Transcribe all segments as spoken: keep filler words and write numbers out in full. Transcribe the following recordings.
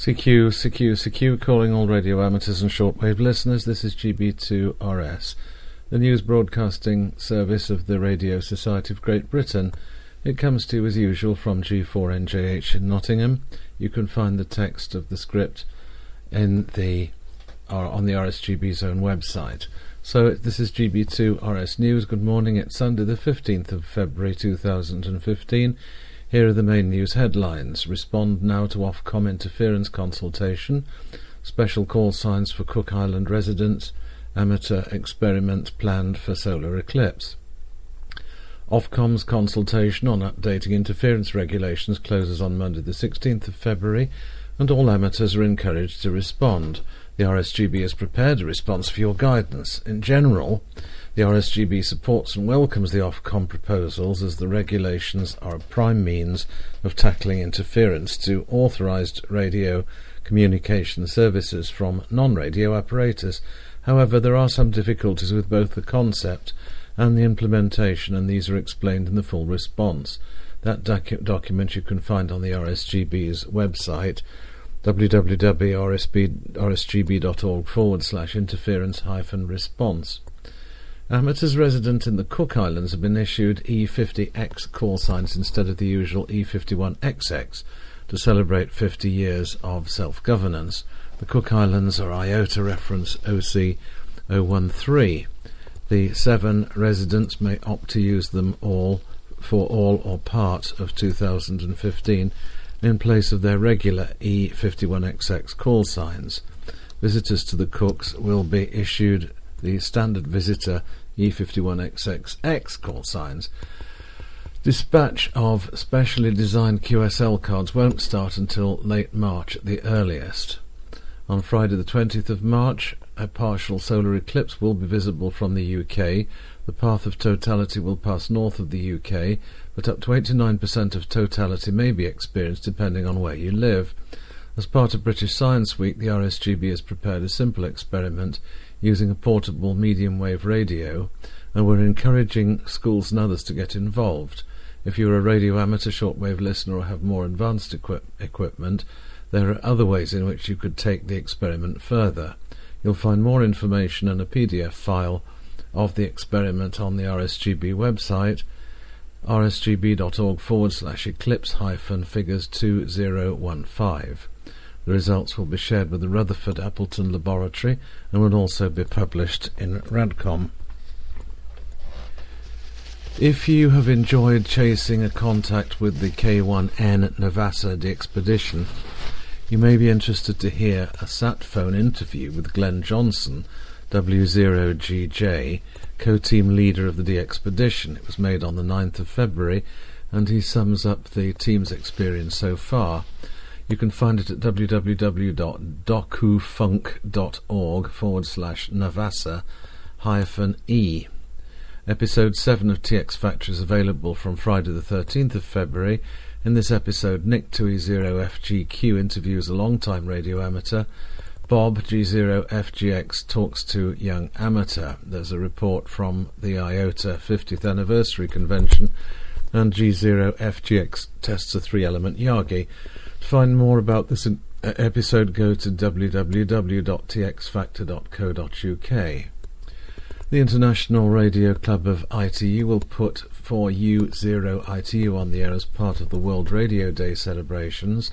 C Q, C Q, C Q, calling all radio amateurs and shortwave listeners. This is G B two R S, the news broadcasting service of the Radio Society of Great Britain. It comes to you as usual from G four N J H in Nottingham. You can find the text of the script in the or on the R S G B's own website. So this is G B two R S News. Good morning. It's Sunday the fifteenth of February two thousand fifteen. Here are the main news headlines. Respond now to Ofcom interference consultation. Special call signs for Cook Island residents. Amateur experiment planned for solar eclipse. Ofcom's consultation on updating interference regulations closes on Monday the sixteenth of February, and all amateurs are encouraged to respond. The R S G B has prepared a response for your guidance. In general, the R S G B supports and welcomes the Ofcom proposals, as the regulations are a prime means of tackling interference to authorised radio communication services from non-radio operators. However, there are some difficulties with both the concept and the implementation, and these are explained in the full response. That docu- document you can find on the R S G B's website, w w w dot r s g b dot org forward slash interference hyphen response. Amateurs resident in the Cook Islands have been issued E fifty X call signs instead of the usual E fifty-one X X to celebrate fifty years of self-governance. The Cook Islands are IOTA reference O C zero one three. The seven residents may opt to use them all for all or part of two thousand fifteen in place of their regular E fifty-one X X call signs. Visitors to the Cooks will be issued the standard visitor E fifty-one X X X call signs. Dispatch of specially designed Q S L cards won't start until late March at the earliest. On Friday the twentieth of March, a partial solar eclipse will be visible from the U K. The path of totality will pass north of the U K, but up to eighty-nine percent of totality may be experienced depending on where you live. As part of British Science Week, the R S G B has prepared a simple experiment using a portable medium-wave radio, and we're encouraging schools and others to get involved. If you're a radio amateur, shortwave listener, or have more advanced equip- equipment, there are other ways in which you could take the experiment further. You'll find more information and a P D F file of the experiment on the R S G B website, r s g b dot org forward slash eclipse hyphen figures two zero one five. The results will be shared with the Rutherford Appleton Laboratory and will also be published in Radcom. If you have enjoyed chasing a contact with the K one N Navassa DXpedition, you may be interested to hear a sat phone interview with Glenn Johnson, W zero G J, co-team leader of the DXpedition. It was made on the ninth of February, and he sums up the team's experience so far. You can find it at w w w dot docufunk dot org forward slash Navassa hyphen E. Episode seven of T X Factor is available from Friday the thirteenth of February. In this episode, Nick two E zero F G Q interviews a long-time radio amateur. Bob G zero F G X talks to young amateur. There's a report from the IOTA fiftieth anniversary convention, and G zero F G X tests a three-element Yagi. To find more about this in- uh, episode, go to w w w dot t x factor dot co dot u k. The International Radio Club of I T U will put four U zero I T U on the air as part of the World Radio Day celebrations.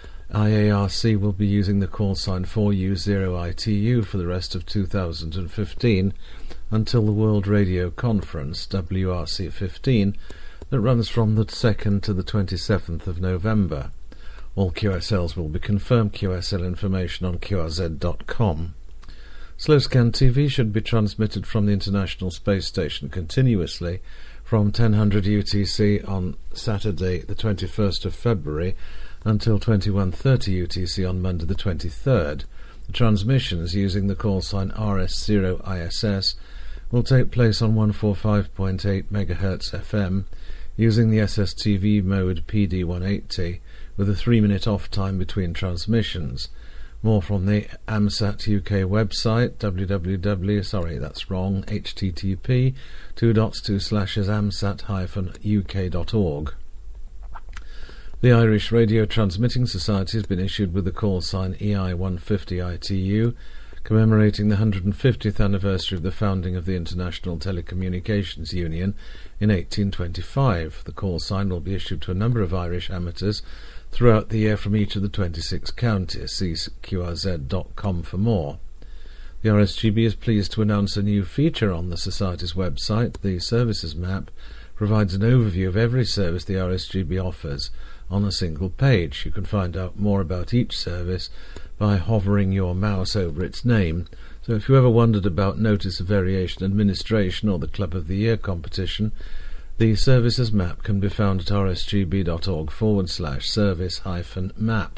I A R C will be using the call sign four U zero I T U for the rest of two thousand fifteen until the World Radio Conference, W R C fifteen, that runs from the second to the twenty-seventh of November. All Q S Ls will be confirmed Q S L information on q r z dot com. Slowscan T V should be transmitted from the International Space Station continuously from ten hundred U T C on Saturday the twenty-first of February until twenty-one thirty U T C on Monday the twenty-third. The transmissions using the call sign R S zero I S S will take place on one forty-five point eight megahertz F M using the S S T V mode P D one eighty with a three-minute off time between transmissions. More from the AMSAT U K website, www, sorry, that's wrong, http, two dots, two slashes, amsat dash uk dot org. The Irish Radio Transmitting Society has been issued with the call sign E I one fifty I T U, commemorating the one hundred fiftieth anniversary of the founding of the International Telecommunications Union in eighteen twenty-five. The call sign will be issued to a number of Irish amateurs throughout the year from each of the twenty-six counties. See Q R Z dot com for more. The R S G B is pleased to announce a new feature on the Society's website. The Services Map provides an overview of every service the R S G B offers on a single page. You can find out more about each service by hovering your mouse over its name. So if you ever wondered about Notice of Variation Administration or the Club of the Year competition, the Services Map can be found at rsgb.org forward slash service hyphen map.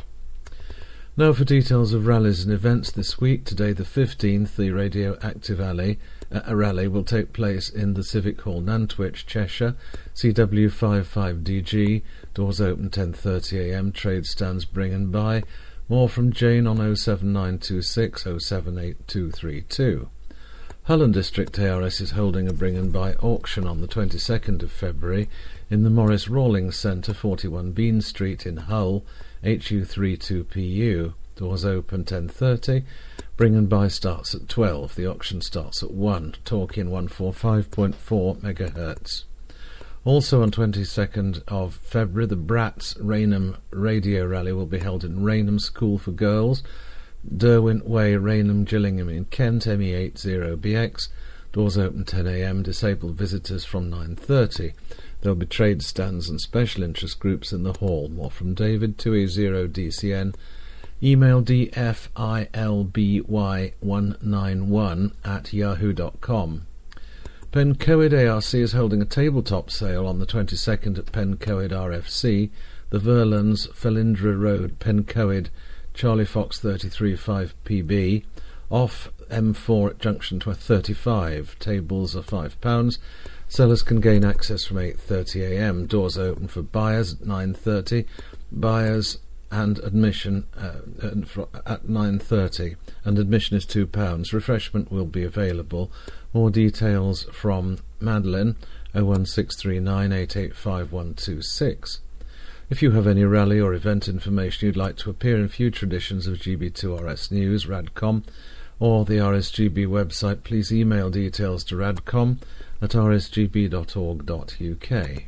Now for details of rallies and events this week. Today the fifteenth, the Radioactive Alley, uh, a rally will take place in the Civic Hall, Nantwich, Cheshire, C W fifty-five D G, doors open ten thirty a m, trade stands bring and buy. More from Jane on oh seven nine two six oh seven eight two three two. Hull and District A R S is holding a bring and buy auction on the twenty-second of February in the Morris Rawlings Centre, forty-one Bean Street in Hull, H U thirty-two P U. Doors open ten thirty. Bring and buy starts at twelve. The auction starts at one. Torque in one forty-five point four megahertz. Also on twenty-second of February, the Bratz Raynham Radio Rally will be held in Raynham School for Girls, Derwent Way, Raynham, Gillingham in Kent, M E eighty B X. Doors open ten a m. Disabled visitors from nine thirty. There will be trade stands and special interest groups in the hall. More from David, two E zero D C N. Email d f i l b y one nine one at yahoo dot com. Pencoed A R C is holding a tabletop sale on the twenty-second at Pencoed R F C, the Verlands, Felindra Road, Pencoed, Charlie Fox thirty-three five P B, off M four at junction thirty-five. Tables are five pounds. Sellers can gain access from eight thirty a m. Doors open for buyers at nine thirty. Buyers and admission uh, at nine thirty, and admission is two pounds. Refreshment will be available. More details from Madeline, oh one six three nine eight eight five one two six. If you have any rally or event information you'd like to appear in future editions of G B two R S News, Radcom, or the R S G B website, please email details to radcom at r s g b dot org dot u k.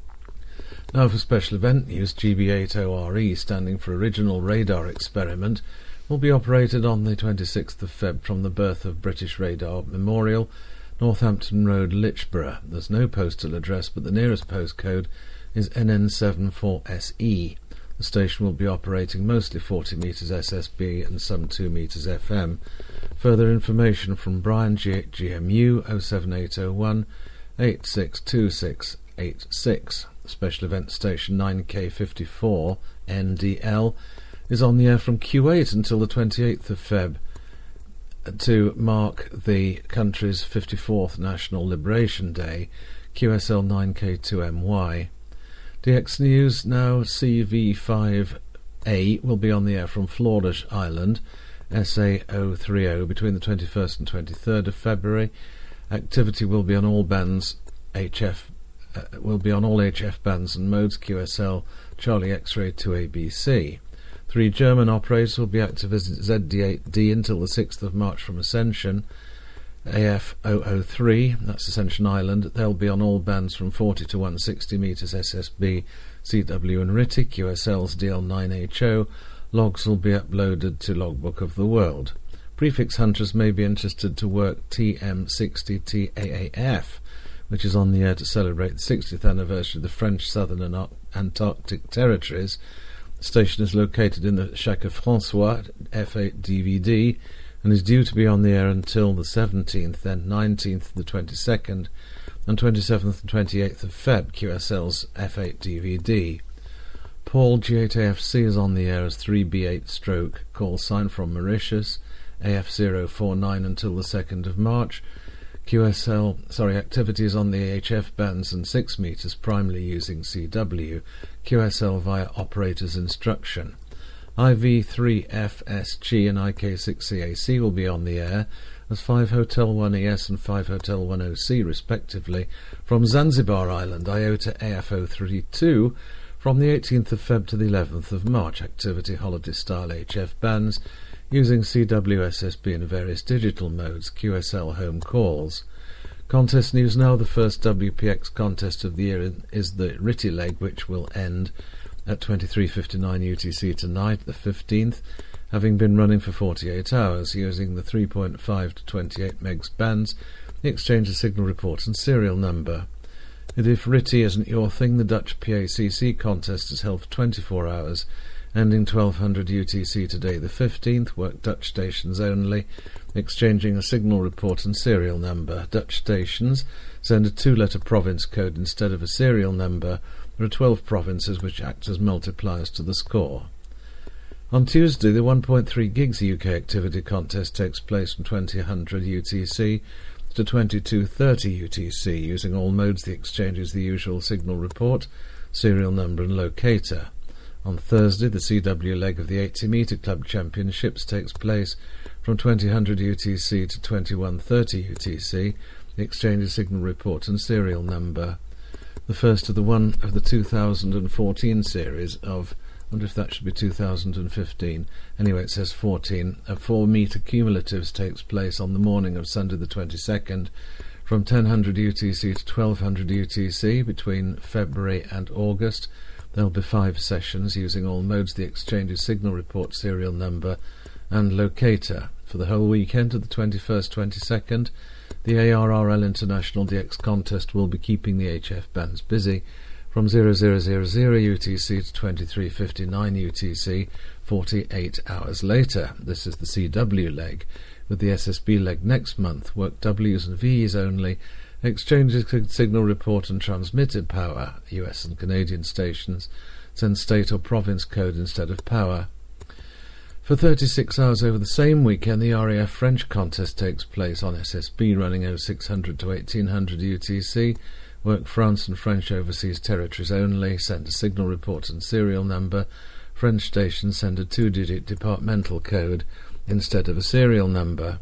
Now for special event news, G B eight O R E, standing for Original Radar Experiment, will be operated on the twenty-sixth of February from the Birth of British Radar Memorial, Northampton Road, Lichborough. There's no postal address, but the nearest postcode is N N seven four S E. The station will be operating mostly forty metres S S B and some two metres F M. Further information from Brian G at G M U oh seven eight oh one eight six two six eight six. Special event station nine K fifty-four N D L is on the air from Q eight until the twenty-eighth of February to mark the country's fifty-fourth National Liberation Day. Q S L nine K two M Y. D X News now C V five A will be on the air from Flourish Island, S A zero three zero, between the twenty-first and twenty-third of February. Activity will be on all bands H F uh, will be on all H F bands and modes. Q S L Charlie X-ray two A B C. Three German operators will be active as Z D eight D until the sixth of March from Ascension. A F zero zero three, that's Ascension Island. They'll be on all bands from forty to one hundred sixty metres S S B, C W and R T I. Q S L's D L nine H O. Logs will be uploaded to Logbook of the World. Prefix hunters may be interested to work T M sixty T A A F, which is on the air to celebrate the sixtieth anniversary of the French Southern and Antarctic Territories. The station is located in the Chac Francois F eight D V D and is due to be on the air until the seventeenth, then nineteenth, the twenty-second, and twenty-seventh and twenty-eighth of February. Q S L's F eight D V D. Paul G eight A F C is on the air as three B eight stroke, call sign from Mauritius, A F zero four nine until the second of March. Q S L, sorry, activities on the A H F bands and six metres, primarily using C W. Q S L via operator's instruction. I V three F S G and I K six C A C will be on the air as five Hotel one E S and five Hotel one O C respectively from Zanzibar Island. Iota A F zero three two From the eighteenth of February to the eleventh of March, activity holiday-style H F bands using C W S S B in various digital modes, Q S L home calls. Contest news now. The first W P X contest of the year is the Ritty leg, which will end at twenty-three fifty-nine U T C tonight, the fifteenth, having been running for forty-eight hours, using the three point five to twenty-eight megs bands, the exchange of signal report and serial number. And if Ritty isn't your thing, the Dutch P A C C contest is held for twenty-four hours, ending twelve hundred U T C today the fifteenth, work Dutch stations only, exchanging a signal report and serial number. Dutch stations send a two-letter province code instead of a serial number. There are twelve provinces which act as multipliers to the score. On Tuesday, the one point three gigs U K activity contest takes place from twenty hundred U T C to twenty-two thirty U T C, using all modes. The exchange is the usual signal report, serial number and locator. On Thursday, the C W leg of the eighty metre Club Championships takes place from twenty hundred U T C to twenty-one thirty U T C. The exchange is signal report and serial number. The first of the one of the two thousand fourteen series of, I wonder if that should be two thousand fifteen. Anyway, it says fourteen. A four metre cumulatives takes place on the morning of Sunday the twenty-second from ten hundred U T C to twelve hundred U T C between February and August. There will be five sessions using all modes. The exchange is signal report, serial number and locator. For the whole weekend of the twenty-first twenty-second, the A R R L International D X contest will be keeping the H F bands busy from zero zero zero zero U T C to twenty-three fifty-nine U T C, forty-eight hours later. This is the C W leg, with the S S B leg next month. Work W's and V's only. Exchanges signal report and transmitted power. U S and Canadian stations send state or province code instead of power. For thirty-six hours over the same weekend, the R A F French contest takes place on S S B, running oh six hundred to eighteen hundred U T C. Work France and French overseas territories only. Send a signal report and serial number. French stations send a two-digit departmental code instead of a serial number.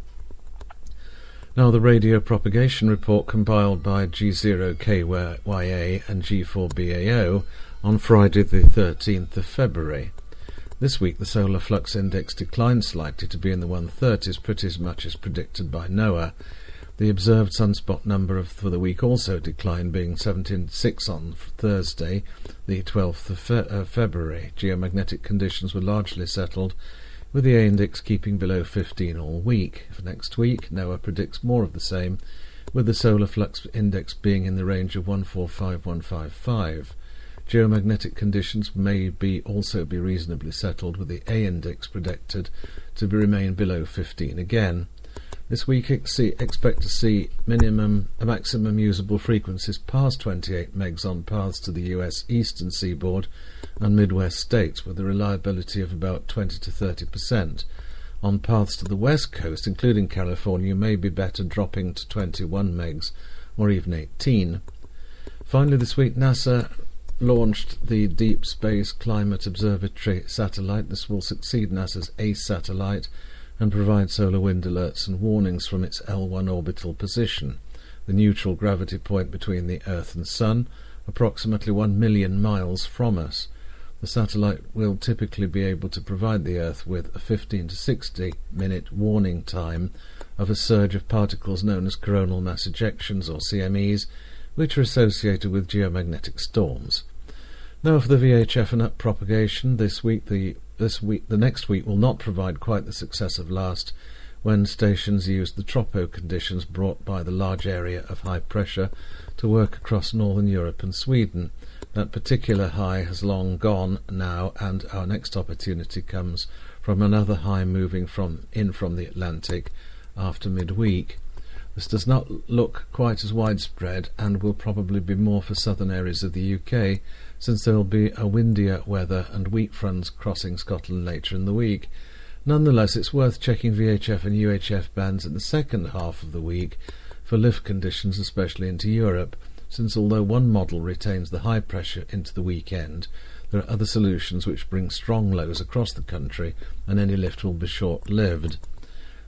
Now, the radio propagation report compiled by G zero K Y A and G four B A O on Friday the thirteenth of February. This week the solar flux index declined slightly to be in the one thirties, pretty as much as predicted by NOAA. The observed sunspot number of, for the week also declined, being seventy-six on Thursday, the twelfth of Fe- uh, February. Geomagnetic conditions were largely settled, with the A-index keeping below fifteen all week. For next week, NOAA predicts more of the same, with the solar flux index being in the range of one forty-five to one fifty-five. Geomagnetic conditions may be also be reasonably settled, with the A-index predicted to be remain below fifteen again. This week ex- expect to see minimum uh, maximum usable frequencies past twenty-eight megs on paths to the U S eastern seaboard and Midwest states, with a reliability of about twenty to thirty percent. On paths to the west coast, including California, may be better, dropping to twenty-one megs or even eighteen. Finally, this week NASA launched the Deep Space Climate Observatory satellite. This will succeed NASA's ACE satellite and provide solar wind alerts and warnings from its L one orbital position, the neutral gravity point between the Earth and Sun, approximately one million miles from us. The satellite will typically be able to provide the Earth with a fifteen to sixty minute warning time of a surge of particles known as coronal mass ejections, or C M Es, which are associated with geomagnetic storms. Now for the V H F and up propagation. This week, the this week, the next week will not provide quite the success of last, when stations used the tropo conditions brought by the large area of high pressure to work across northern Europe and Sweden. That particular high has long gone now, and our next opportunity comes from another high moving from in from the Atlantic after midweek. This does not look quite as widespread, and will probably be more for southern areas of the U K, since there will be a windier weather and wheat fronts crossing Scotland later in the week. Nonetheless, it's worth checking V H F and U H F bands in the second half of the week for lift conditions, especially into Europe, since although one model retains the high pressure into the weekend, there are other solutions which bring strong lows across the country, and any lift will be short-lived.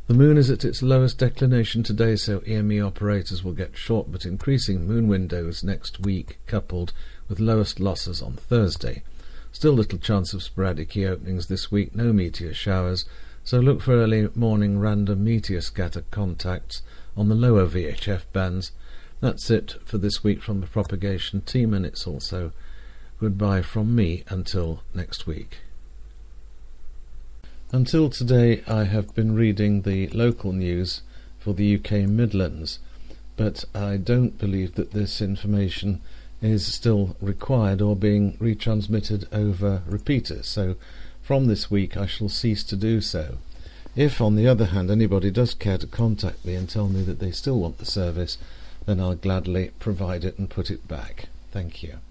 The moon is at its lowest declination today, so E M E operators will get short but increasing moon windows next week, coupled with lowest losses on Thursday. Still little chance of sporadic E openings this week, no meteor showers, so look for early morning random meteor scatter contacts on the lower V H F bands. That's it for this week from the propagation team, and it's also goodbye from me until next week. Until today I have been reading the local news for the U K Midlands, but I don't believe that this information is still required or being retransmitted over repeaters, so from this week I shall cease to do so. If, on the other hand, anybody does care to contact me and tell me that they still want the service, then I'll gladly provide it and put it back. Thank you.